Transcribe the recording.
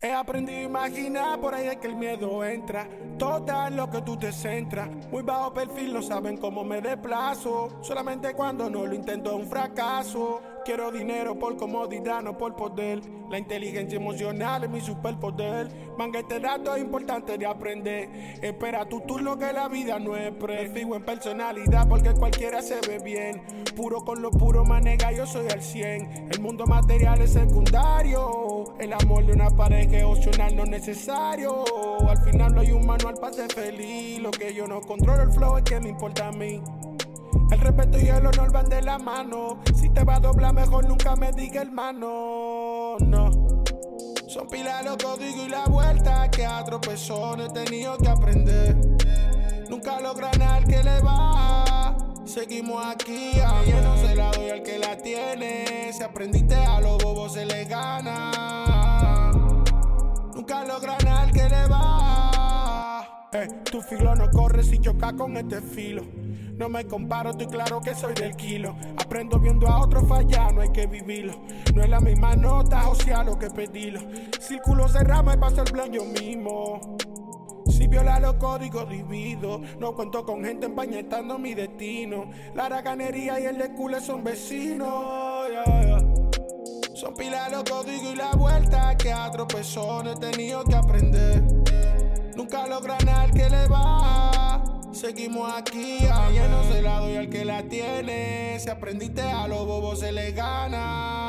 He aprendido a imaginar, por ahí es que el miedo entra. Todo es lo que tú te centras. Muy bajo perfil, no saben cómo me desplazo. Solamente cuando no lo intento es un fracaso. Quiero dinero por comodidad, no por poder. La inteligencia emocional es mi superpoder. Manga, este dato es importante de aprender. Espera tu turno que la vida no es pre. Me fijo en personalidad porque cualquiera se ve bien. Puro con lo puro, manega, yo soy al 100. El mundo material es secundario. El amor de una pareja es opcional, no necesario. Al final no hay un manual para ser feliz. Lo que yo no controlo el flow es que me importa a mí. El respeto y el honor van de la mano. Si te va a doblar mejor nunca me diga hermano. No. Son pilas los códigos y la vuelta que a tropezones he tenido que aprender. Nunca logran al que le va. Seguimos aquí, a mí no se la doy al que la tiene. Si aprendiste a los bobos se les gana. Nunca logran al que le va. Tu filo no corre si choca con este filo. No me comparo, estoy claro que soy del kilo. Aprendo viendo a otros fallar, no hay que vivirlo. No es la misma nota, o sea, lo que pedirlo. Círculo cerrado y paso el plan yo mismo. Si viola los códigos divido. No cuento con gente empañetando mi destino. La haracanería y el de culo son vecinos. Son pilas los códigos y la vuelta que a tropezones he tenido que aprender. Nunca logran al que le va. Seguimos aquí, a ella no se la doy al que la tiene. Si aprendiste a los bobos se les gana.